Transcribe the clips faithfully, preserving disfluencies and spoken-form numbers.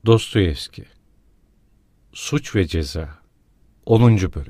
Dostoyevski. Suç ve Ceza. onuncu bölüm.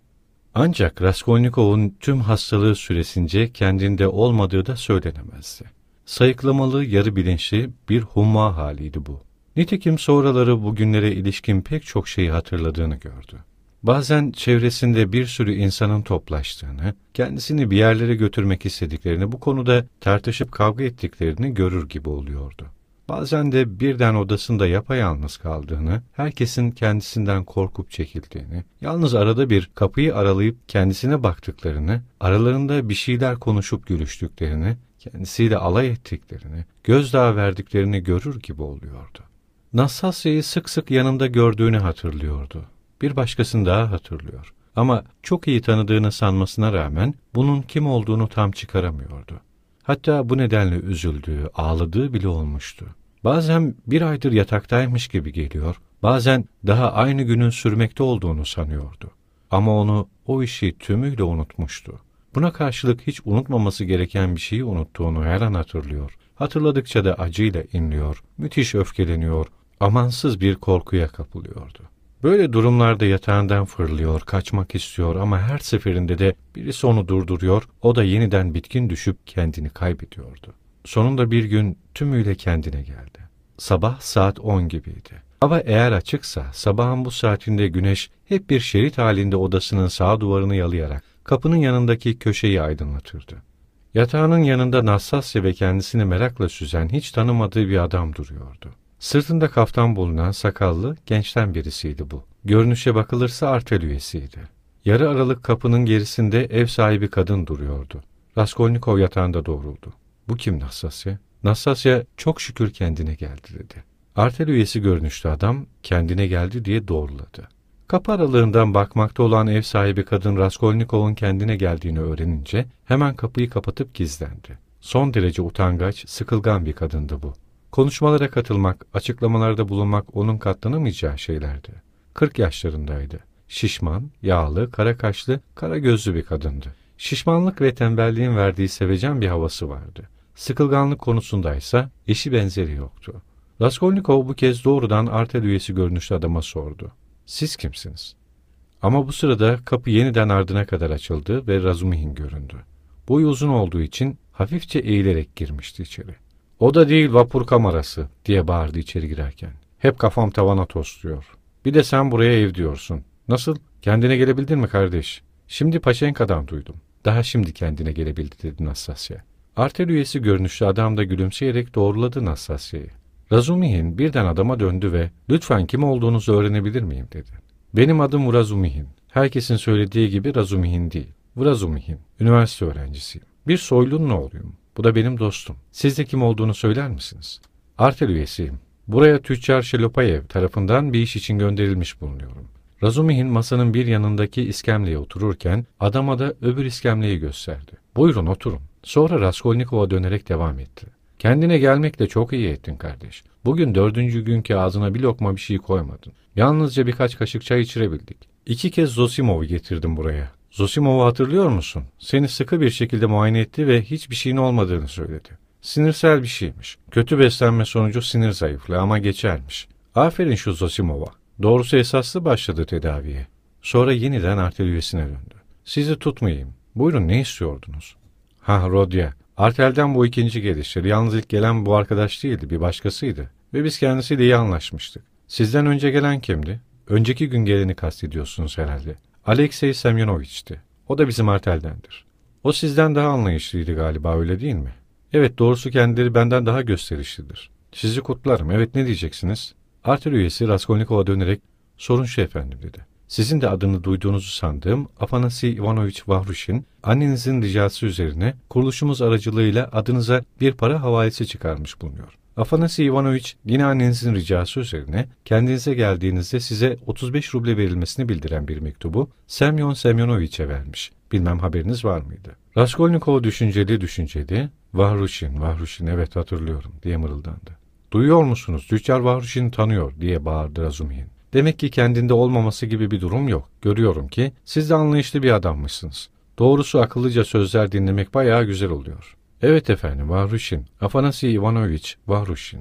Ancak Raskolnikov'un tüm hastalığı süresince kendinde olmadığı da söylenemezdi. Sayıklamalı, yarı bilinçli bir humma haliydi bu. Nitekim sonraları bugünlere ilişkin pek çok şeyi hatırladığını gördü. Bazen çevresinde bir sürü insanın toplaştığını, kendisini bir yerlere götürmek istediklerini, bu konuda tartışıp kavga ettiklerini görür gibi oluyordu. Bazen de birden odasında yapayalnız kaldığını, herkesin kendisinden korkup çekildiğini, yalnız arada bir kapıyı aralayıp kendisine baktıklarını, aralarında bir şeyler konuşup gülüştüklerini, kendisiyle alay ettiklerini, gözdağı verdiklerini görür gibi oluyordu. Nastasya'yı sık sık yanında gördüğünü hatırlıyordu. Bir başkasını daha hatırlıyor. Ama çok iyi tanıdığını sanmasına rağmen bunun kim olduğunu tam çıkaramıyordu. Hatta bu nedenle üzüldüğü, ağladığı bile olmuştu. Bazen bir aydır yataktaymış gibi geliyor, bazen daha aynı günün sürmekte olduğunu sanıyordu. Ama onu o işi tümüyle unutmuştu. Buna karşılık hiç unutmaması gereken bir şeyi unuttuğunu her an hatırlıyor. Hatırladıkça da acıyla inliyor, müthiş öfkeleniyor, amansız bir korkuya kapılıyordu. Böyle durumlarda yatağından fırlıyor, kaçmak istiyor ama her seferinde de birisi onu durduruyor, o da yeniden bitkin düşüp kendini kaybediyordu. Sonunda bir gün tümüyle kendine geldi. Sabah saat on gibiydi. Hava eğer açıksa sabahın bu saatinde güneş hep bir şerit halinde odasının sağ duvarını yalayarak kapının yanındaki köşeyi aydınlatırdı. Yatağının yanında Nastasya ve kendisini merakla süzen hiç tanımadığı bir adam duruyordu. Sırtında kaftan bulunan sakallı, gençten birisiydi bu. Görünüşe bakılırsa artel üyesiydi. Yarı aralık kapının gerisinde ev sahibi kadın duruyordu. Raskolnikov yatağında doğruldu. "Bu kim Nastasya?" Nastasya çok şükür kendine geldi dedi. Artel üyesi görünüşlü adam kendine geldi diye doğruladı. Kapı aralığından bakmakta olan ev sahibi kadın Raskolnikov'un kendine geldiğini öğrenince hemen kapıyı kapatıp gizlendi. Son derece utangaç, sıkılgan bir kadındı bu. Konuşmalara katılmak, açıklamalarda bulunmak onun katlanamayacağı şeylerdi. Kırk yaşlarındaydı. Şişman, yağlı, kara kaşlı, kara gözlü bir kadındı. Şişmanlık ve tembelliğin verdiği sevecen bir havası vardı. Sıkılganlık konusundaysa eşi benzeri yoktu. Raskolnikov bu kez doğrudan artel üyesi görünüşlü adama sordu. "Siz kimsiniz?" Ama bu sırada kapı yeniden ardına kadar açıldı ve Razumihin göründü. Boyu uzun olduğu için hafifçe eğilerek girmişti içeri. "Oda değil, vapur kamerası," diye bağırdı içeri girerken. "Hep kafam tavana tosluyor. Bir de sen buraya ev diyorsun. Nasıl? Kendine gelebildin mi kardeş?" "Şimdi Paşenka'dan duydum." "Daha şimdi kendine gelebildi," dedi Nastasya. Artel üyesi görünüşlü adam da gülümseyerek doğruladı Nastasya'yı. Razumihin birden adama döndü ve "Lütfen kim olduğunuzu öğrenebilir miyim?" dedi. "Benim adım Vrazumihin. Herkesin söylediği gibi Razumihin değil. Vrazumihin. Üniversite öğrencisiyim. Bir soylunun oğluyum. Bu da benim dostum. Siz de kim olduğunu söyler misiniz?" "Artel üyesiyim. Buraya tüccar Şelopayev tarafından bir iş için gönderilmiş bulunuyorum." Razumihin masanın bir yanındaki iskemleye otururken adama da öbür iskemleyi gösterdi. "Buyurun oturun." Sonra Raskolnikov'a dönerek devam etti. "Kendine gelmekle çok iyi ettin kardeş. Bugün dördüncü günkü ağzına bir lokma bir şey koymadın. Yalnızca birkaç kaşık çay içirebildik. İki kez Zosimov'u getirdim buraya. Zosimov'u hatırlıyor musun? Seni sıkı bir şekilde muayene etti ve hiçbir şeyin olmadığını söyledi. Sinirsel bir şeymiş. Kötü beslenme sonucu sinir zayıflığı ama geçermiş. Aferin şu Zosimov'a. Doğrusu esaslı başladı tedaviye." Sonra yeniden artel üyesine döndü. "Sizi tutmayayım. Buyurun, ne istiyordunuz?" "Ha, Rodya. Artel'den bu ikinci gelişleri. Yalnız ilk gelen bu arkadaş değildi, bir başkasıydı. Ve biz kendisiyle iyi anlaşmıştık. Sizden önce gelen kimdi? Önceki gün geleni kastediyorsunuz herhalde. Alexey Semyonoviç'ti. O da bizim Artel'dendir. O sizden daha anlayışlıydı galiba, öyle değil mi?" "Evet, doğrusu kendileri benden daha gösterişlidir." "Sizi kutlarım. Evet, ne diyeceksiniz?" Artel üyesi Raskolnikov'a dönerek "Sorun şu efendim," dedi. "Sizin de adını duyduğunuzu sandığım Afanasi Ivanoviç Vahruşin, annenizin ricası üzerine kuruluşumuz aracılığıyla adınıza bir para havalesi çıkarmış bulunuyor. Afanasi Ivanoviç yine annenizin ricası üzerine kendinize geldiğinizde size otuz beş ruble verilmesini bildiren bir mektubu Semyon Semyonoviç'e vermiş. Bilmem haberiniz var mıydı?" Raskolnikov düşünceli düşünceli "Vahruşin, Vahruşin, evet hatırlıyorum," diye mırıldandı. "Duyuyor musunuz? Tüccar Vahruşin'i tanıyor," diye bağırdı Razumihin. "Demek ki kendinde olmaması gibi bir durum yok. Görüyorum ki siz de anlayışlı bir adammışsınız. Doğrusu akıllıca sözler dinlemek bayağı güzel oluyor." "Evet efendim, Vahruşin. Afanasi Ivanoviç Vahruşin."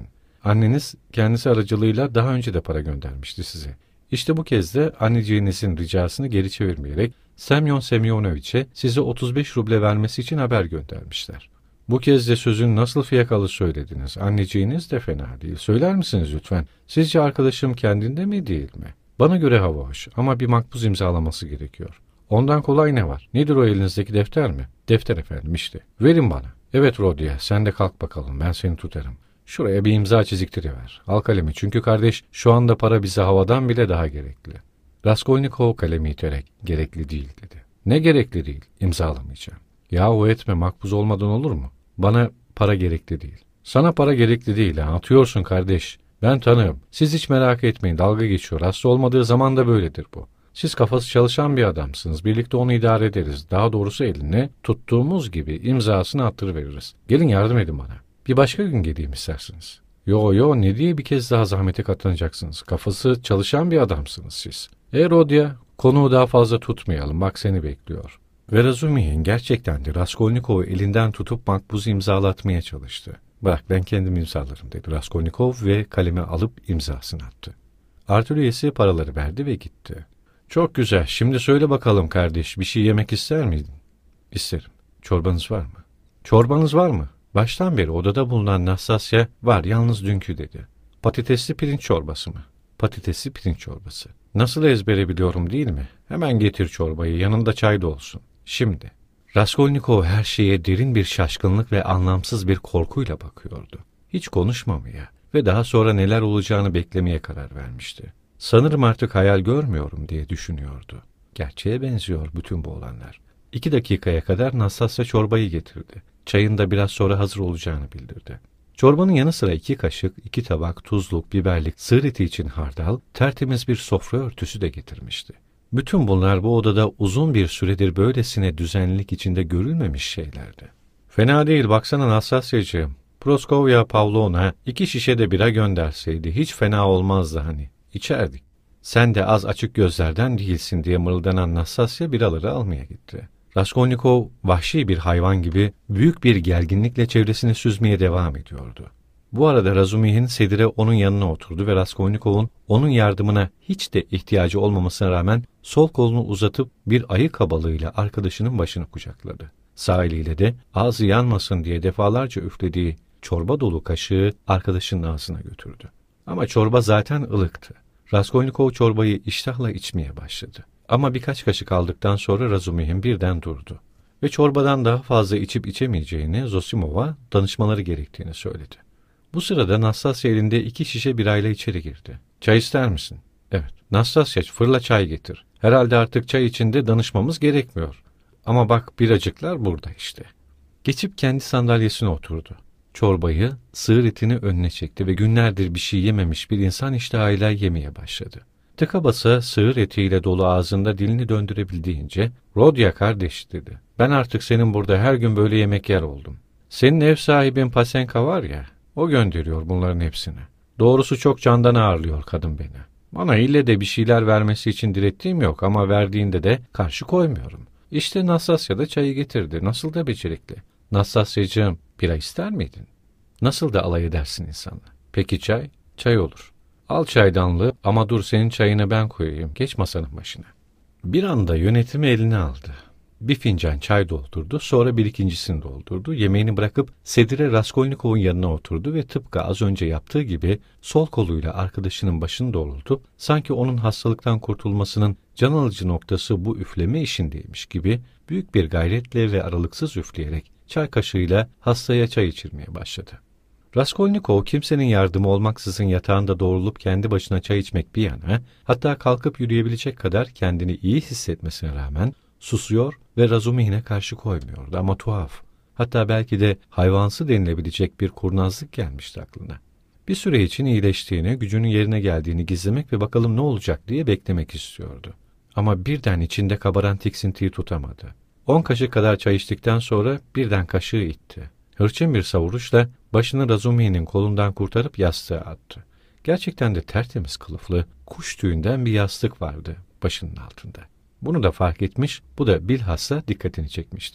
Anneniz kendisi aracılığıyla daha önce de para göndermişti size. İşte bu kez de anneciğinizin ricasını geri çevirmeyerek Semyon Semyonoviç'e size otuz beş ruble vermesi için haber göndermişler. Bu kez de sözün nasıl fiyakalı söylediniz? Anneciğiniz de fena değil. Söyler misiniz lütfen? Sizce arkadaşım kendinde mi değil mi? Bana göre hava hoş ama bir makbuz imzalaması gerekiyor. Ondan kolay ne var? Nedir o elinizdeki defter mi? Defter efendim işte. Verin bana. Evet Rodya, sen de kalk bakalım, ben seni tutarım. Şuraya bir imza çiziktiriver. Al kalemi, çünkü kardeş şu anda para bize havadan bile daha gerekli. Raskolnikov kalemi iterek gerekli değil dedi. Ne gerekli değil? İmzalamayacağım. Yahu etme, makbuz olmadan olur mu? Bana para gerekli değil. Sana para gerekli değil ha, atıyorsun kardeş. Ben tanığım. Siz hiç merak etmeyin, dalga geçiyor. Hasta olmadığı zaman da böyledir bu. Siz kafası çalışan bir adamsınız. Birlikte onu idare ederiz. Daha doğrusu eline tuttuğumuz gibi imzasını attırıveririz. Gelin yardım edin bana. Bir başka gün geleyim isterseniz. Yo yo, ne diye bir kez daha zahmete katlanacaksınız? Kafası çalışan bir adamsınız siz. E Rodya, konuyu daha fazla tutmayalım. Bak seni bekliyor. Ve Razumihin gerçekten de Raskolnikov'u elinden tutup makbuzu imzalatmaya çalıştı. Bırak ben kendim imzalarım dedi Raskolnikov ve kalemi alıp imzasını attı. Artır üyesi paraları verdi ve gitti. Çok güzel. Şimdi söyle bakalım kardeş, bir şey yemek ister miydin? İsterim. Çorbanız var mı? Çorbanız var mı? Baştan beri odada bulunan Nastasya var yalnız dünkü dedi. Patatesli pirinç çorbası mı? Patatesli pirinç çorbası. Nasıl ezbere biliyorum değil mi? Hemen getir çorbayı, yanında çay da olsun. Şimdi. Raskolnikov her şeye derin bir şaşkınlık ve anlamsız bir korkuyla bakıyordu. Hiç konuşmamaya ve daha sonra neler olacağını beklemeye karar vermişti. Sanırım artık hayal görmüyorum diye düşünüyordu. Gerçeğe benziyor bütün bu olanlar. İki dakikaya kadar Nastasya çorbayı getirdi. Çayın da biraz sonra hazır olacağını bildirdi. Çorbanın yanı sıra iki kaşık, iki tabak, tuzluk, biberlik, sığır eti için hardal, tertemiz bir sofra örtüsü de getirmişti. Bütün bunlar bu odada uzun bir süredir böylesine düzenlilik içinde görülmemiş şeylerdi. Fena değil, baksana Nastasyacığım. Proskovya Pavlovna iki şişe de bira gönderseydi hiç fena olmazdı hani. İçerdik. Sen de az açık gözlerden değilsin diye mırıldanan Nastasya biraları almaya gitti. Raskolnikov vahşi bir hayvan gibi büyük bir gerginlikle çevresini süzmeye devam ediyordu. Bu arada Razumihin sedire onun yanına oturdu ve Raskolnikov'un onun yardımına hiç de ihtiyacı olmamasına rağmen sol kolunu uzatıp bir ayı kabalığıyla arkadaşının başını kucakladı. Sağ eliyle de ağzı yanmasın diye defalarca üflediği çorba dolu kaşığı arkadaşının ağzına götürdü. Ama çorba zaten ılıktı. Raskolnikov çorbayı iştahla içmeye başladı. Ama birkaç kaşık aldıktan sonra Razumihin birden durdu ve çorbadan daha fazla içip içemeyeceğini Zosimov'a danışmaları gerektiğini söyledi. Bu sırada Nastasya elinde iki şişe birayla içeri girdi. Çay ister misin? Evet. Nastasya, fırla çay getir. Herhalde artık çay içinde danışmamız gerekmiyor. Ama bak biracıklar burada işte. Geçip kendi sandalyesine oturdu. Çorbayı, sığır etini önüne çekti ve günlerdir bir şey yememiş bir insan iştahıyla yemeye başladı. Tıka basa sığır etiyle dolu ağzında dilini döndürebildiğince, "Rodya kardeş," dedi. "Ben artık senin burada her gün böyle yemek yer oldum. Senin ev sahibin Pasenka var ya, o gönderiyor bunların hepsini. Doğrusu çok candan ağırlıyor kadın beni. Bana ille de bir şeyler vermesi için direttiğim yok ama verdiğinde de karşı koymuyorum. İşte Nastasya da çayı getirdi. Nasıl da becerikli. Nastasyacığım, bira ister miydin? Nasıl da alay edersin insanla. Peki çay? Çay olur. Al çaydanlığı ama dur senin çayını ben koyayım. Geç masanın başına." Bir anda yönetimi eline aldı. Bir fincan çay doldurdu, sonra bir ikincisini doldurdu. Yemeğini bırakıp sedire Raskolnikov'un yanına oturdu ve tıpkı az önce yaptığı gibi sol koluyla arkadaşının başını doğrultup sanki onun hastalıktan kurtulmasının can alıcı noktası bu üfleme işindeymiş gibi büyük bir gayretle ve aralıksız üfleyerek çay kaşığıyla hastaya çay içirmeye başladı. Raskolnikov kimsenin yardımı olmaksızın yatağında doğrulup kendi başına çay içmek bir yana, hatta kalkıp yürüyebilecek kadar kendini iyi hissetmesine rağmen susuyor ve Razumihin'e karşı koymuyordu ama tuhaf, hatta belki de hayvansı denilebilecek bir kurnazlık gelmişti aklına. Bir süre için iyileştiğini, gücünün yerine geldiğini gizlemek ve bakalım ne olacak diye beklemek istiyordu. Ama birden içinde kabaran tiksintiyi tutamadı. On kaşık kadar çay içtikten sonra birden kaşığı itti. Hırçın bir savuruşla başını Razumihin'in kolundan kurtarıp yastığa attı. Gerçekten de tertemiz kılıflı, kuş tüyünden bir yastık vardı başının altında. Bunu da fark etmiş, bu da bilhassa dikkatini çekmişti.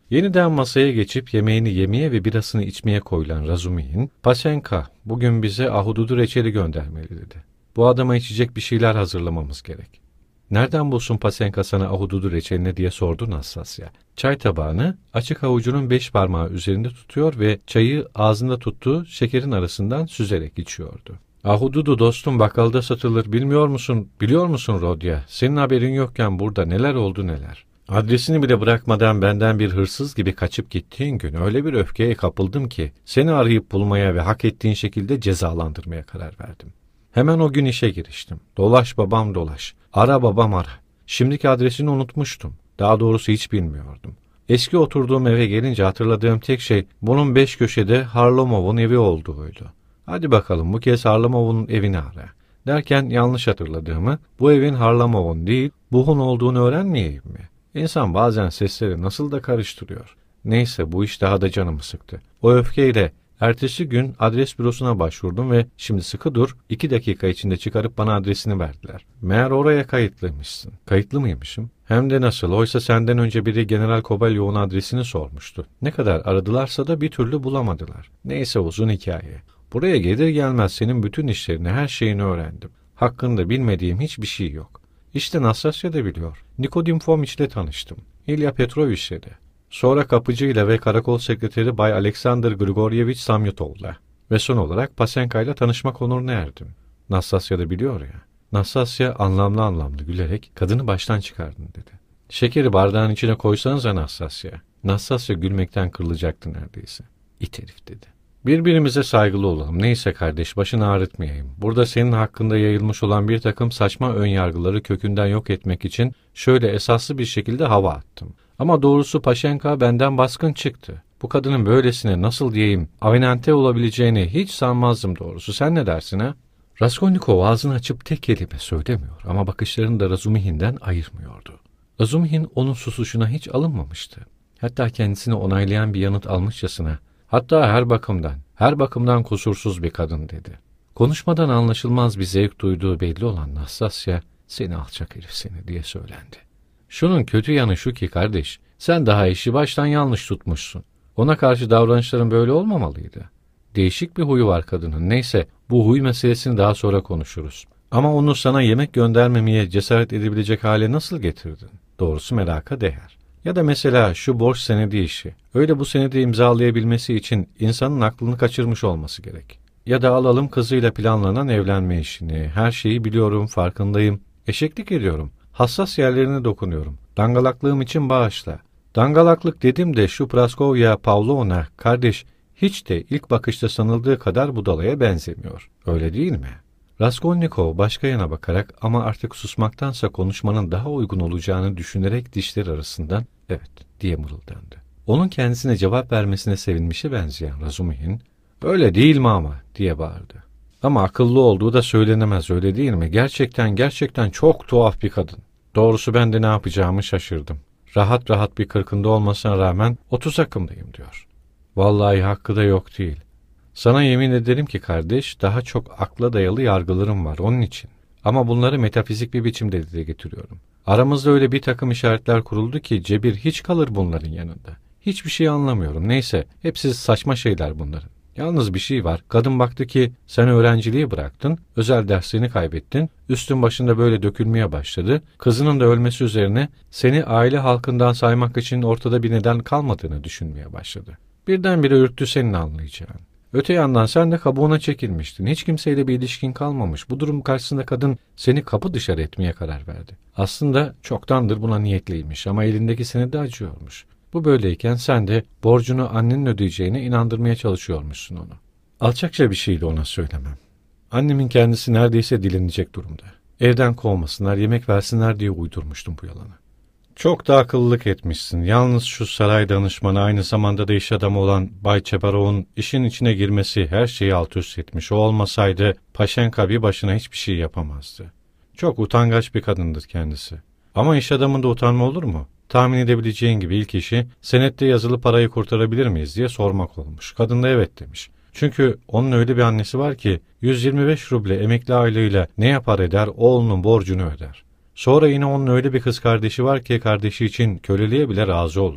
Yeniden masaya geçip yemeğini yemeye ve birasını içmeye koyulan Razumihin, "Pasenka, bugün bize ahududu reçeli göndermeli," dedi. "Bu adama içecek bir şeyler hazırlamamız gerek." "Nereden bulsun Pasenka sana ahududu reçelini?" diye sordu Nastasya. Çay tabağını açık avucunun beş parmağı üzerinde tutuyor ve çayı ağzında tuttuğu şekerin arasından süzerek içiyordu. "Ahududu dostum bakkalda satılır, bilmiyor musun? Biliyor musun Rodya? Senin haberin yokken burada neler oldu neler. Adresini bile bırakmadan benden bir hırsız gibi kaçıp gittiğin gün öyle bir öfkeye kapıldım ki seni arayıp bulmaya ve hak ettiğin şekilde cezalandırmaya karar verdim. Hemen o gün işe giriştim. Dolaş babam dolaş. Ara babam ara. Şimdiki adresini unutmuştum. Daha doğrusu hiç bilmiyordum. Eski oturduğum eve gelince hatırladığım tek şey bunun beş köşede Harlamov'un evi olduğuydu. Hadi bakalım bu kez Harlamov'un evini ara. Derken yanlış hatırladığımı, bu evin Harlamov'un değil, Buh'un olduğunu öğrenmeyeyim mi? İnsan bazen sesleri nasıl da karıştırıyor. Neyse bu iş daha da canımı sıktı. O öfkeyle ertesi gün adres bürosuna başvurdum ve şimdi sıkı dur, iki dakika içinde çıkarıp bana adresini verdiler. Meğer oraya kayıtlıymışsın. Kayıtlı mıymışım? Hem de nasıl? Oysa senden önce biri General Kovalyov'un adresini sormuştu. Ne kadar aradılarsa da bir türlü bulamadılar. Neyse uzun hikaye. Buraya gelir gelmez senin bütün işlerini, her şeyini öğrendim. Hakkında bilmediğim hiçbir şey yok. İşte Nastasya da biliyor. Nikodim Fomiç'le tanıştım. İlya Petroviç'le de. Sonra kapıcıyla ve karakol sekreteri Bay Alexander Grigoryevich Samyotov'la. Ve son olarak Pasenka'yla tanışmak onuruna erdim. Nastasya da biliyor ya. Nastasya anlamlı anlamlı gülerek kadını baştan çıkardın dedi. Şekeri bardağın içine koysanıza Nastasya. Nastasya gülmekten kırılacaktı neredeyse. İt herif dedi. Birbirimize saygılı olalım. Neyse kardeş, başını ağrıtmayayım. Burada senin hakkında yayılmış olan bir takım saçma önyargıları kökünden yok etmek için şöyle esaslı bir şekilde hava attım. Ama doğrusu Paşenka benden baskın çıktı. Bu kadının böylesine nasıl diyeyim avenante olabileceğini hiç sanmazdım doğrusu. Sen ne dersin ha? Raskolnikov ağzını açıp tek kelime söylemiyor ama bakışlarını da Razumihin'den ayırmıyordu. Razumihin onun susuşuna hiç alınmamıştı. Hatta kendisini onaylayan bir yanıt almışçasına, hatta her bakımdan, her bakımdan kusursuz bir kadın dedi. Konuşmadan anlaşılmaz bir zevk duyduğu belli olan Nastasya, seni alçak herif seni diye söylendi. Şunun kötü yanı şu ki kardeş, sen daha işi baştan yanlış tutmuşsun. Ona karşı davranışların böyle olmamalıydı. Değişik bir huyu var kadının. Neyse, bu huy meselesini daha sonra konuşuruz. Ama onu sana yemek göndermemeye cesaret edebilecek hale nasıl getirdin? Doğrusu meraka değer. Ya da mesela şu borç senedi işi. Öyle bu senedi imzalayabilmesi için insanın aklını kaçırmış olması gerek. Ya da alalım kızıyla planlanan evlenme işini. Her şeyi biliyorum, farkındayım. Eşeklik ediyorum. Hassas yerlerine dokunuyorum. Dangalaklığım için bağışla. Dangalaklık dedim de şu Praskovya Pavlovna kardeş hiç de ilk bakışta sanıldığı kadar budalaya benzemiyor. Öyle değil mi? Raskolnikov başka yana bakarak ama artık susmaktansa konuşmanın daha uygun olacağını düşünerek dişler arasından evet diye mırıldandı. Onun kendisine cevap vermesine sevinmişe benzeyen Razumihin öyle değil mi ama diye bağırdı. Ama akıllı olduğu da söylenemez öyle değil mi? Gerçekten gerçekten çok tuhaf bir kadın. Doğrusu ben de ne yapacağımı şaşırdım. Rahat rahat bir kırkında olmasına rağmen otuz akımdayım diyor. Vallahi hakkı da yok değil. Sana yemin ederim ki kardeş daha çok akla dayalı yargılarım var onun için. Ama bunları metafizik bir biçimde dile getiriyorum. Aramızda öyle bir takım işaretler kuruldu ki cebir hiç kalır bunların yanında. Hiçbir şey anlamıyorum. Neyse hepsi saçma şeyler bunların. Yalnız bir şey var. Kadın baktı ki sen öğrenciliği bıraktın, özel derslerini kaybettin, üstün başında böyle dökülmeye başladı. Kızının da ölmesi üzerine seni aile halkından saymak için ortada bir neden kalmadığını düşünmeye başladı. Birdenbire ürktü senin anlayacağın. Öte yandan sen de kabuğuna çekilmiştin. Hiç kimseyle bir ilişkin kalmamış. Bu durum karşısında kadın seni kapı dışarı etmeye karar verdi. Aslında çoktandır buna niyetliymiş ama elindeki senedi acıyormuş. Bu böyleyken sen de borcunu annenin ödeyeceğine inandırmaya çalışıyormuşsun onu. Alçakça bir şeydi ona söylemem. Annemin kendisi neredeyse dilenecek durumda. Evden kovmasınlar, yemek versinler diye uydurmuştum bu yalanı. Çok da akıllılık etmişsin. Yalnız şu saray danışmanı aynı zamanda da iş adamı olan Bay Çeparov'un işin içine girmesi her şeyi alt üst etmiş. O olmasaydı Paşenka bir başına hiçbir şey yapamazdı. Çok utangaç bir kadındır kendisi. Ama iş adamında utanma olur mu? Tahmin edebileceğin gibi ilk işi senette yazılı parayı kurtarabilir miyiz diye sormak olmuş. Kadın da evet demiş. Çünkü onun öyle bir annesi var ki yüz yirmi beş ruble emekli aylığıyla ne yapar eder oğlunun borcunu öder. Sonra yine onun öyle bir kız kardeşi var ki kardeşi için köleliğe bile razı olur.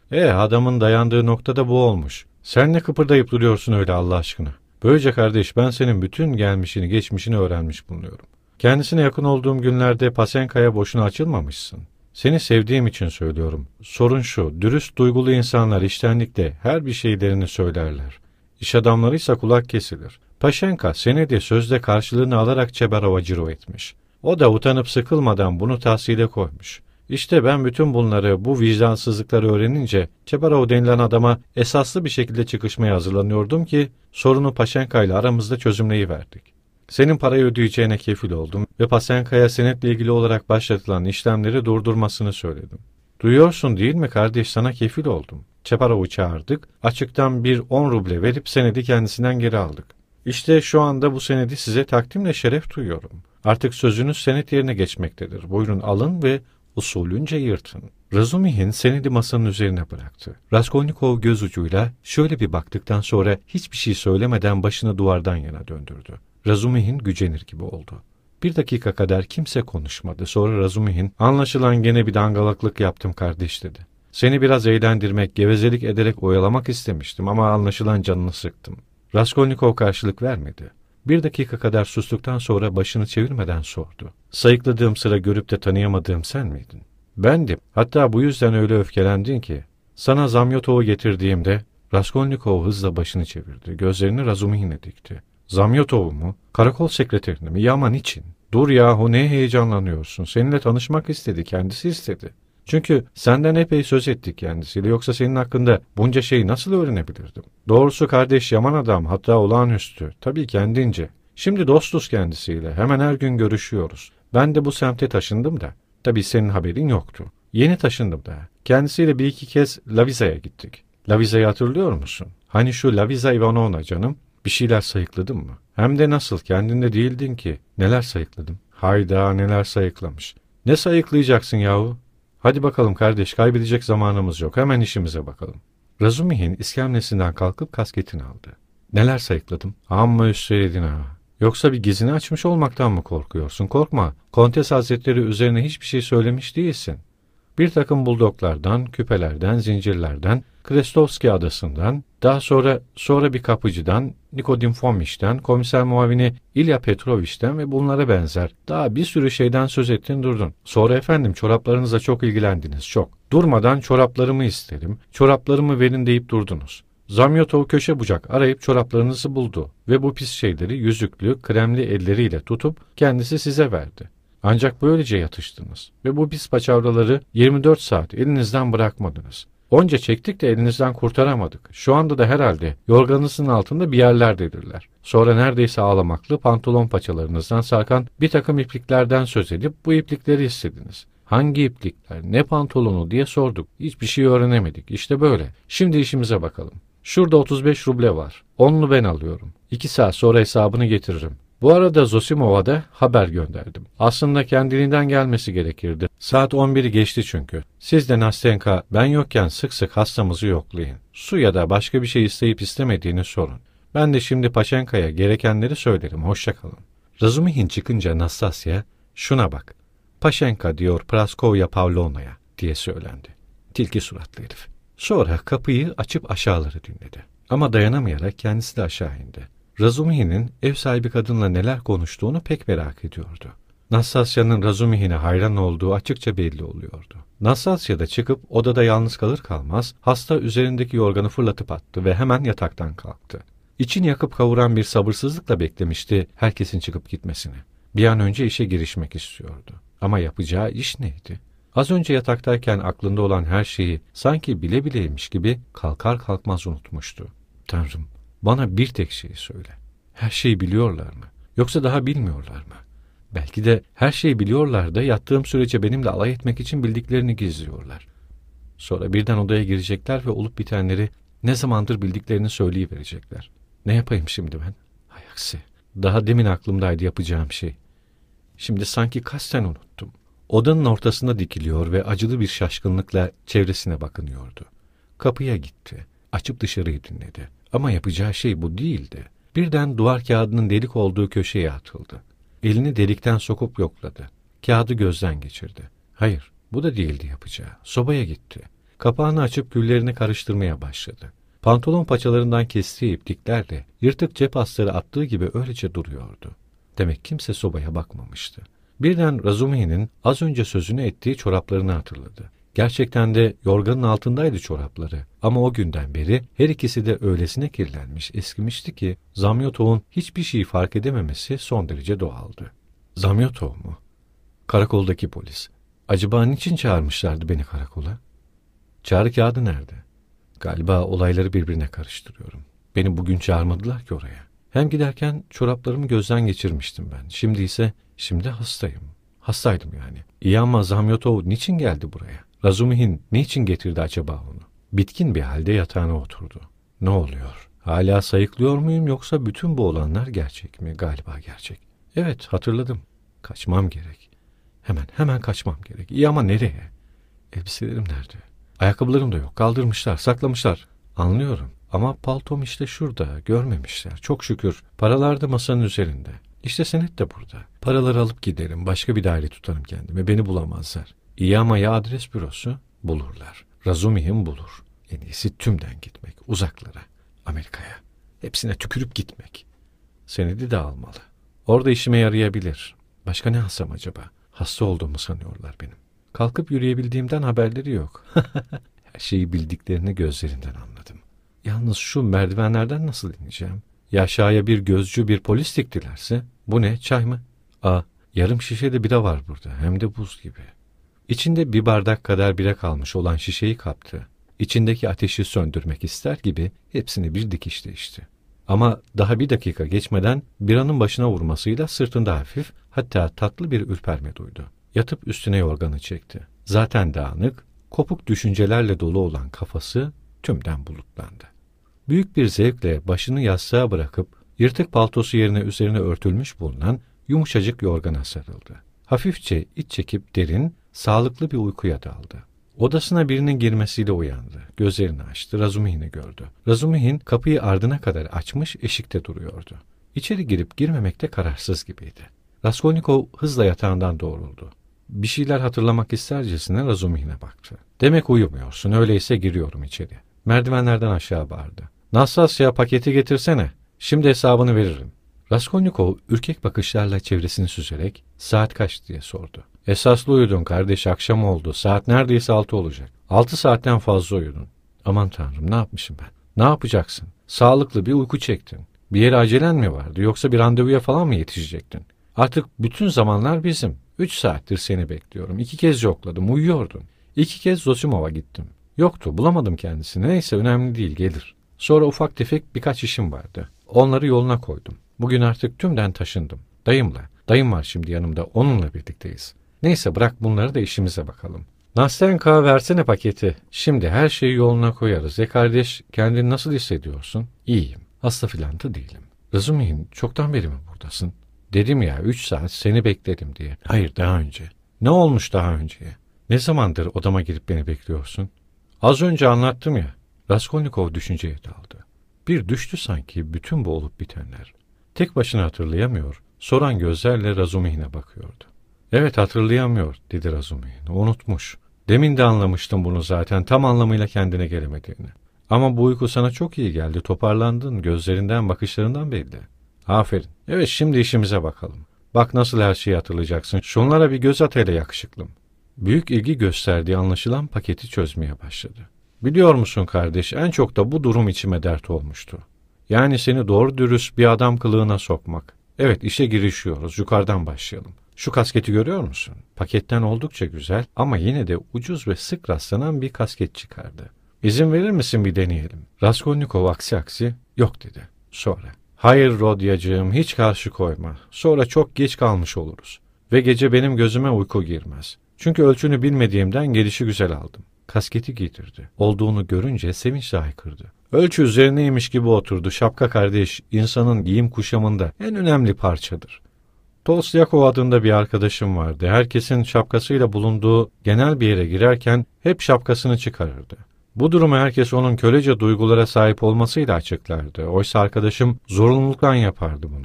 E adamın dayandığı noktada bu olmuş. Sen ne kıpırdayıp duruyorsun öyle Allah aşkına? Böylece kardeş ben senin bütün gelmişini geçmişini öğrenmiş bulunuyorum. Kendisine yakın olduğum günlerde Pasenka'ya boşuna açılmamışsın. Seni sevdiğim için söylüyorum. Sorun şu, dürüst duygulu insanlar içtenlikle her bir şeylerini söylerler. İş adamlarıysa kulak kesilir. Paşenka senedi sözde karşılığını alarak Çebarova ciro etmiş. O da utanıp sıkılmadan bunu tahsile koymuş. İşte ben bütün bunları, bu vicdansızlıkları öğrenince Çebarov denilen adama esaslı bir şekilde çıkışmaya hazırlanıyordum ki sorunu Paşenka ile aramızda çözümleyiverdik. Senin parayı ödeyeceğine kefil oldum ve Pasenka'ya senetle ilgili olarak başlatılan işlemleri durdurmasını söyledim. Duyuyorsun değil mi kardeş, sana kefil oldum. Çeparov'u çağırdık, açıktan bir on ruble verip senedi kendisinden geri aldık. İşte şu anda bu senedi size takdimle şeref duyuyorum. Artık sözünüz senet yerine geçmektedir. Buyurun alın ve usulünce yırtın. Razumihin senedi masanın üzerine bıraktı. Raskolnikov göz ucuyla şöyle bir baktıktan sonra hiçbir şey söylemeden başını duvardan yana döndürdü. Razumihin gücenir gibi oldu. Bir dakika kadar kimse konuşmadı. Sonra Razumihin, anlaşılan gene bir dangalaklık yaptım kardeş dedi. Seni biraz eğlendirmek, gevezelik ederek oyalamak istemiştim ama anlaşılan canını sıktım. Raskolnikov karşılık vermedi. Bir dakika kadar sustuktan sonra başını çevirmeden sordu. Sayıkladığım sıra görüp de tanıyamadığım sen miydin? Bendim. Hatta bu yüzden öyle öfkelendin ki. Sana Zamyotov'u getirdiğimde Raskolnikov hızla başını çevirdi. Gözlerini Razumihin'e dikti. Zamyotov'u mu? Karakol sekreterini mi? Yaman için. Dur yahu, ne heyecanlanıyorsun? Seninle tanışmak istedi, kendisi istedi. Çünkü senden epey söz ettik kendisiyle, yoksa senin hakkında bunca şeyi nasıl öğrenebilirdim? Doğrusu kardeş yaman adam, hatta olağanüstü. Tabii kendince. Şimdi dostuz kendisiyle, hemen her gün görüşüyoruz. Ben de bu semte taşındım da. Tabii senin haberin yoktu. Yeni taşındım da. Kendisiyle bir iki kez Laviza'ya gittik. Laviza'yı hatırlıyor musun? Hani şu Laviza Ivanovna canım. Bir şeyler sayıkladın mı? Hem de nasıl, kendinde değildin ki. Neler sayıkladım? Hayda, neler sayıklamış. Ne sayıklayacaksın yahu? Hadi bakalım kardeş, kaybedecek zamanımız yok. Hemen işimize bakalım. Razumihin iskemlesinden kalkıp kasketini aldı. Neler sayıkladım? Amma üstledin ha. Yoksa bir gizini açmış olmaktan mı korkuyorsun? Korkma. Kontes Hazretleri üzerine hiçbir şey söylemiş değilsin. Bir takım buldoklardan, küpelerden, zincirlerden, Krestovski adasından, daha sonra sonra bir kapıcıdan, Nikodim Fomich'ten, komiser muavini İlya Petrovich'ten ve bunlara benzer daha bir sürü şeyden söz ettin durdun. Sonra efendim çoraplarınıza çok ilgilendiniz, çok. Durmadan çoraplarımı isterim, çoraplarımı verin deyip durdunuz. Zamyotov köşe bucak arayıp çoraplarınızı buldu ve bu pis şeyleri yüzüklü, kremli elleriyle tutup kendisi size verdi. Ancak böylece yatıştınız ve bu pis paçavraları yirmi dört saat elinizden bırakmadınız. Onca çektik de elinizden kurtaramadık. Şu anda da herhalde yorganınızın altında bir yerlerdedirler. Sonra neredeyse ağlamaklı pantolon paçalarınızdan sarkan bir takım ipliklerden söz edip bu iplikleri istediniz. Hangi iplikler, ne pantolonu diye sorduk. Hiçbir şey öğrenemedik. İşte böyle. Şimdi işimize bakalım. Şurada otuz beş ruble var. Onunu ben alıyorum. İki saat sonra hesabını getiririm. Bu arada Zosimov'a da haber gönderdim. Aslında kendiliğinden gelmesi gerekirdi. Saat on biri geçti çünkü. Siz de Nastenka ben yokken sık sık hastamızı yoklayın. Su ya da başka bir şey isteyip istemediğini sorun. Ben de şimdi Paşenka'ya gerekenleri söylerim. Hoşça kalın. Razumihin çıkınca Nastasya, şuna bak. Paşenka diyor Praskovya Pavlovna'ya diye söylendi. Tilki suratlı herif. Sonra kapıyı açıp aşağıları dinledi. Ama dayanamayarak kendisi de aşağı indi. Razumihin'in ev sahibi kadınla neler konuştuğunu pek merak ediyordu. Nastasya'nın Razumihin'e hayran olduğu açıkça belli oluyordu. Nastasya da çıkıp odada yalnız kalır kalmaz hasta üzerindeki yorganı fırlatıp attı ve hemen yataktan kalktı. İçini yakıp kavuran bir sabırsızlıkla beklemişti herkesin çıkıp gitmesini. Bir an önce işe girişmek istiyordu. Ama yapacağı iş neydi? Az önce yataktayken aklında olan her şeyi sanki bile bileymiş gibi kalkar kalkmaz unutmuştu. Tanrım, bana bir tek şeyi söyle. Her şeyi biliyorlar mı? Yoksa daha bilmiyorlar mı? Belki de her şeyi biliyorlar da yattığım sürece benimle alay etmek için bildiklerini gizliyorlar. Sonra birden odaya girecekler ve olup bitenleri ne zamandır bildiklerini söyleyiverecekler. Ne yapayım şimdi ben? Hay aksi. Daha demin aklımdaydı yapacağım şey. Şimdi sanki kasten unuttum. Odanın ortasında dikiliyor ve acılı bir şaşkınlıkla çevresine bakınıyordu. Kapıya gitti. Açıp dışarıyı dinledi. Ama yapacağı şey bu değildi. Birden duvar kağıdının delik olduğu köşeye atıldı. Elini delikten sokup yokladı. Kağıdı gözden geçirdi. Hayır, bu da değildi yapacağı. Sobaya gitti. Kapağını açıp küllerini karıştırmaya başladı. Pantolon paçalarından kestiği ipliklerle yırtık cep astarı attığı gibi öylece duruyordu. Demek kimse sobaya bakmamıştı. Birden Razumihin'in az önce sözünü ettiği çoraplarını hatırladı. Gerçekten de yorganın altındaydı çorapları. Ama o günden beri her ikisi de öylesine kirlenmiş, eskimişti ki Zamyotov'un hiçbir şeyi fark edememesi son derece doğaldı. Zamyotov mu? Karakoldaki polis. Acaba niçin çağırmışlardı beni karakola? Çağrı kağıdı nerede? Galiba olayları birbirine karıştırıyorum. Beni bugün çağırmadılar ki oraya. Hem giderken çoraplarımı gözden geçirmiştim ben. Şimdi ise, şimdi hastayım. Hastaydım yani. İyi ama Zamyotov niçin geldi buraya? Razumihin niçin getirdi acaba onu? Bitkin bir halde yatağına oturdu. Ne oluyor? Hala sayıklıyor muyum yoksa bütün bu olanlar gerçek mi? Galiba gerçek. Evet, hatırladım. Kaçmam gerek. Hemen, hemen kaçmam gerek. İyi ama nereye? Elbiselerim nerede? Ayakkabılarım da yok. Kaldırmışlar, saklamışlar. Anlıyorum. Ama paltom işte şurada. Görmemişler. Çok şükür. Paralar da masanın üzerinde. İşte senet de burada. Paraları alıp giderim. Başka bir daire tutarım kendime. Beni bulamazlar. İyi ama ya adres bürosu? Bulurlar. Razumihin bulur. En iyisi tümden gitmek. Uzaklara. Amerika'ya. Hepsine tükürüp gitmek. Senedi de almalı. Orada işime yarayabilir. Başka ne alsam acaba? Hasta olduğumu sanıyorlar benim. Kalkıp yürüyebildiğimden haberleri yok. Her şeyi bildiklerini gözlerinden anladım. Yalnız şu merdivenlerden nasıl ineceğim? Ya aşağıya bir gözcü, bir polis diktilerse? Bu ne? Çay mı? Aa, yarım şişe de bira var burada. Hem de buz gibi. İçinde bir bardak kadar bira kalmış olan şişeyi kaptı. İçindeki ateşi söndürmek ister gibi hepsini bir dikişte içti. Ama daha bir dakika geçmeden biranın başına vurmasıyla sırtında hafif, hatta tatlı bir ürperme duydu. Yatıp üstüne yorganı çekti. Zaten dağınık, kopuk düşüncelerle dolu olan kafası tümden bulutlandı. Büyük bir zevkle başını yastığa bırakıp yırtık paltosu yerine üzerine örtülmüş bulunan yumuşacık yorgana sarıldı. Hafifçe iç çekip derin, sağlıklı bir uykuya daldı. Odasına birinin girmesiyle uyandı. Gözlerini açtı. Razumihin'i gördü. Razumihin kapıyı ardına kadar açmış, eşikte duruyordu. İçeri girip girmemekte kararsız gibiydi. Raskolnikov hızla yatağından doğruldu. Bir şeyler hatırlamak istercesine Razumihin'e baktı. Demek uyumuyorsun, öyleyse giriyorum içeri. Merdivenlerden aşağı bağırdı. Nastasya, paketi getirsene. Şimdi hesabını veririm. Raskolnikov ürkek bakışlarla çevresini süzerek saat kaç diye sordu. Esaslı uyudun kardeş, akşam oldu. Saat neredeyse altı olacak. Altı saatten fazla uyudun. Aman tanrım, ne yapmışım ben? Ne yapacaksın? Sağlıklı bir uyku çektin. Bir yere acelen mi vardı yoksa bir randevuya falan mı yetişecektin? Artık bütün zamanlar bizim. Üç saattir seni bekliyorum. İki kez yokladım, uyuyordun. İki kez Zosimov'a gittim. Yoktu, bulamadım kendisini. Neyse, önemli değil, gelir. Sonra ufak tefek birkaç işim vardı. Onları yoluna koydum. Bugün artık tümden taşındım. Dayımla. Dayım var şimdi yanımda, onunla birlikteyiz. Neyse, bırak bunları da işimize bakalım. Nastenka, versene paketi. Şimdi her şeyi yoluna koyarız. E kardeş, kendini nasıl hissediyorsun? İyiyim. Hasta filan da değilim. Razumihin, çoktan beri mi buradasın? Dedim ya, üç saat seni bekledim diye. Hayır, daha önce. Ne olmuş daha önceye? Ne zamandır odama girip beni bekliyorsun? Az önce anlattım ya. Raskolnikov düşünceye daldı. Bir düştü sanki bütün bu olup bitenler. Tek başına hatırlayamıyor, soran gözlerle Razumihin'e bakıyordu. Evet, hatırlayamıyor, dedi Razumihin. Unutmuş. Demin de anlamıştım bunu zaten, tam anlamıyla kendine gelemediğini. Ama bu uyku sana çok iyi geldi, toparlandın, gözlerinden, bakışlarından belli. Aferin. Evet, şimdi işimize bakalım. Bak nasıl her şeyi hatırlayacaksın. Şunlara bir göz at hele yakışıklım. Büyük ilgi gösterdiği anlaşılan paketi çözmeye başladı. Biliyor musun kardeş, en çok da bu durum içime dert olmuştu. Yani seni doğru dürüst bir adam kılığına sokmak. Evet, işe girişiyoruz, yukarıdan başlayalım. Şu kasketi görüyor musun? Paketten oldukça güzel ama yine de ucuz ve sık rastlanan bir kasket çıkardı. İzin verir misin bir deneyelim? Raskolnikov aksi aksi yok dedi. Sonra. Hayır Rodyacığım, hiç karşı koyma. Sonra çok geç kalmış oluruz. Ve gece benim gözüme uyku girmez. Çünkü ölçünü bilmediğimden gelişi güzel aldım. Kasketi giydirdi. Olduğunu görünce sevinçle haykırdı. Ölçü üzerineymiş gibi oturdu. Şapka kardeş, insanın giyim kuşamında en önemli parçadır. Tolstyakov adında bir arkadaşım vardı. Herkesin şapkasıyla bulunduğu genel bir yere girerken hep şapkasını çıkarırdı. Bu durumu herkes onun kölece duygulara sahip olmasıyla açıklardı. Oysa arkadaşım zorunluluktan yapardı bunu.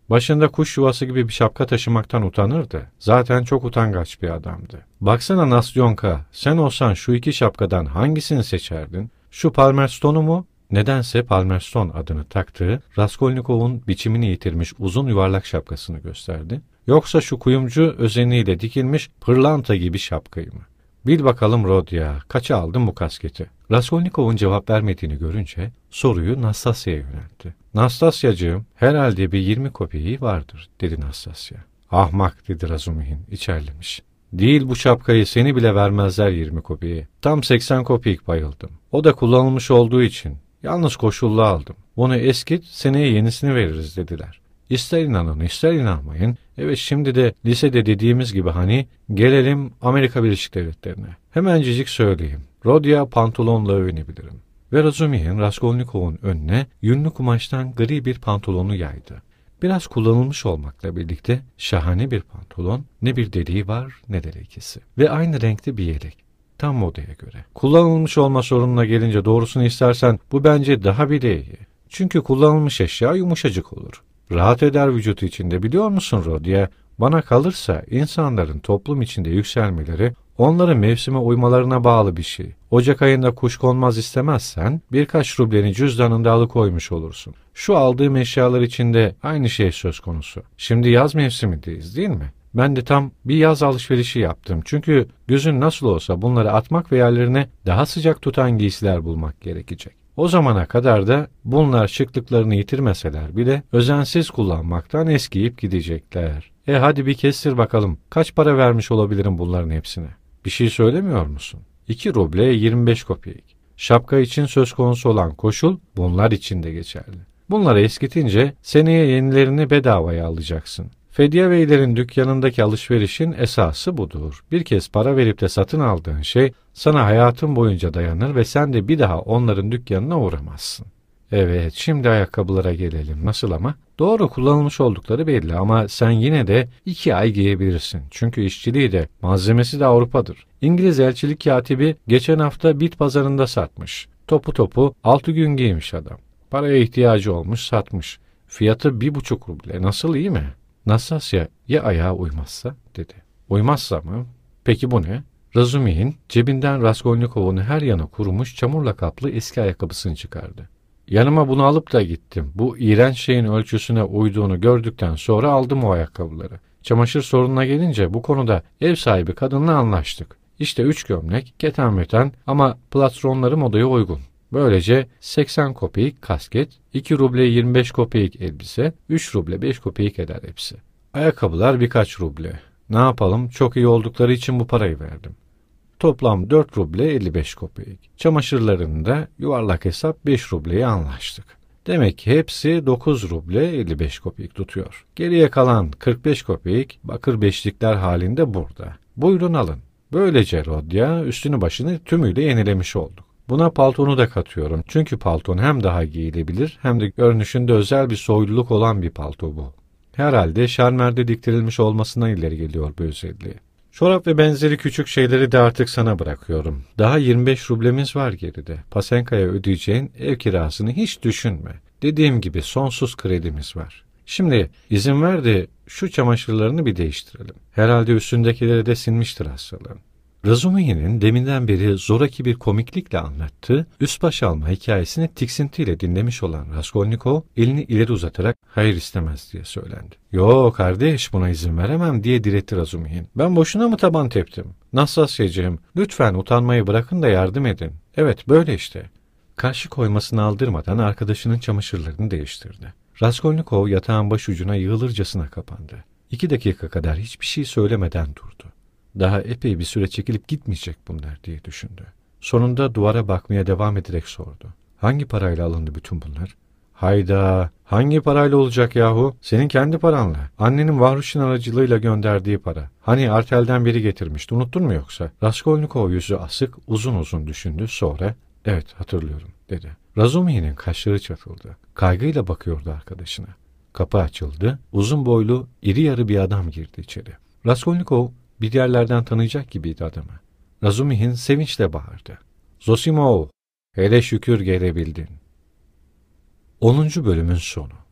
Başında kuş yuvası gibi bir şapka taşımaktan utanırdı. Zaten çok utangaç bir adamdı. Baksana Nastyonka, sen olsan şu iki şapkadan hangisini seçerdin? Şu Palmerstone'u mu? Nedense Palmerston adını taktığı Raskolnikov'un biçimini yitirmiş uzun yuvarlak şapkasını gösterdi. Yoksa şu kuyumcu özeniyle dikilmiş pırlanta gibi şapkayı mı? Bil bakalım Rodya, kaça aldın bu kasketi? Raskolnikov'un cevap vermediğini görünce soruyu Nastasya'ya yöneltti. Nastasyacığım, herhalde bir yirmi kopeyi vardır, dedi Nastasya. Ahmak, dedi Razumihin içerlemiş. Değil bu şapkayı, seni bile vermezler yirmi kopeyi. Tam seksen kopeyik bayıldım. O da kullanılmış olduğu için. Yalnız koşullu aldım. Bunu eskit, seneye yenisini veririz dediler. İster inanın, ister inanmayın. Evet, şimdi de lisede dediğimiz gibi hani gelelim Amerika Birleşik Devletleri'ne. Hemencecik söyleyeyim. Rodya pantolonla övünebilirim. Ve Razumihin Raskolnikov'un önüne yünlü kumaştan gri bir pantolonu yaydı. Biraz kullanılmış olmakla birlikte şahane bir pantolon, ne bir deliği var ne de lekesi. Ve aynı renkte bir yelek. Tam modaya göre. Kullanılmış olma sorununa gelince doğrusunu istersen bu bence daha bile iyi. Çünkü kullanılmış eşya yumuşacık olur. Rahat eder vücutu içinde, biliyor musun Rodya? Bana kalırsa insanların toplum içinde yükselmeleri onların mevsime uymalarına bağlı bir şey. Ocak ayında kuşkonmaz istemezsen birkaç rubleni cüzdanında alıkoymuş olursun. Şu aldığım eşyalar içinde aynı şey söz konusu. Şimdi yaz mevsimindeyiz değil mi? Ben de tam bir yaz alışverişi yaptım. Çünkü gözün nasıl olsa bunları atmak ve yerlerine daha sıcak tutan giysiler bulmak gerekecek. O zamana kadar da bunlar şıklıklarını yitirmeseler bile özensiz kullanmaktan eskiyip gidecekler. E hadi bir kestir bakalım. Kaç para vermiş olabilirim bunların hepsine? Bir şey söylemiyor musun? iki ruble yirmi beş kopeyik. Şapka için söz konusu olan koşul bunlar için de geçerli. Bunları eskitince seneye yenilerini bedavaya alacaksın. Fedye Beylerin dükkanındaki alışverişin esası budur. Bir kez para verip de satın aldığın şey sana hayatın boyunca dayanır ve sen de bir daha onların dükkanına uğramazsın. Evet, şimdi ayakkabılara gelelim. Nasıl ama? Doğru, kullanılmış oldukları belli ama sen yine de iki ay giyebilirsin. Çünkü işçiliği de malzemesi de Avrupa'dır. İngiliz elçilik katibi geçen hafta bit pazarında satmış. Topu topu altı gün giymiş adam. Paraya ihtiyacı olmuş, satmış. Fiyatı bir buçuk ruble. Nasıl, iyi mi? Nastasya, ya ayağa uymazsa, dedi. Uymazsa mı? Peki bu ne? Razumihin cebinden Raskolnikov'un her yanı kurumuş çamurla kaplı eski ayakkabısını çıkardı. Yanıma bunu alıp da gittim. Bu iğrenç şeyin ölçüsüne uyduğunu gördükten sonra aldım o ayakkabıları. Çamaşır sorununa gelince bu konuda ev sahibi kadınla anlaştık. İşte üç gömlek, keten meten ama platronları modaya uygun. Böylece seksen kopeyik kasket, iki ruble yirmi beş kopeyik elbise, üç ruble beş kopeyik eder hepsi. Ayakkabılar birkaç ruble. Ne yapalım, çok iyi oldukları için bu parayı verdim. Toplam dört ruble elli beş kopeyik. Çamaşırlarında yuvarlak hesap beş rubleye anlaştık. Demek ki hepsi dokuz ruble elli beş kopeyik tutuyor. Geriye kalan kırk beş kopeyik bakır beşlikler halinde burada. Buyurun alın. Böylece Rodya üstünü başını tümüyle yenilemiş olduk. Buna paltonu da katıyorum. Çünkü palton hem daha giyilebilir hem de görünüşünde özel bir soyluluk olan bir palto bu. Herhalde şarmerde diktirilmiş olmasından ileri geliyor bu özelliği. Çorap ve benzeri küçük şeyleri de artık sana bırakıyorum. Daha yirmi beş rublemiz var geride. Pasenka'ya ödeyeceğin ev kirasını hiç düşünme. Dediğim gibi sonsuz kredimiz var. Şimdi izin ver de şu çamaşırlarını bir değiştirelim. Herhalde üstündekileri de sinmiştir hastalığın. Razumihin'in deminden beri zoraki bir komiklikle anlattığı üst baş alma hikayesini tiksintiyle dinlemiş olan Raskolnikov elini ileri uzatarak hayır istemez diye söylendi. Yo kardeş, buna izin veremem diye diretti Razumihin. Ben boşuna mı taban teptim? Nastasyacığım, lütfen utanmayı bırakın da yardım edin. Evet, böyle işte. Karşı koymasını aldırmadan arkadaşının çamaşırlarını değiştirdi. Raskolnikov yatağın başucuna yığılırcasına kapandı. İki dakika kadar hiçbir şey söylemeden durdu. Daha epey bir süre çekilip gitmeyecek bunlar diye düşündü. Sonunda duvara bakmaya devam ederek sordu. Hangi parayla alındı bütün bunlar? Hayda, hangi parayla olacak yahu? Senin kendi paranla. Annenin Vahruş'un aracılığıyla gönderdiği para. Hani artelden biri getirmişti, unuttun mu yoksa? Raskolnikov yüzü asık uzun uzun düşündü, sonra evet hatırlıyorum dedi. Razumihin'in kaşları çatıldı. Kaygıyla bakıyordu arkadaşına. Kapı açıldı. Uzun boylu, iri yarı bir adam girdi içeri. Raskolnikov bir yerlerden tanıyacak gibiydi adamı. Razumihin sevinçle bağırdı. Zosimov, hele şükür gelebildin. onuncu bölümün sonu.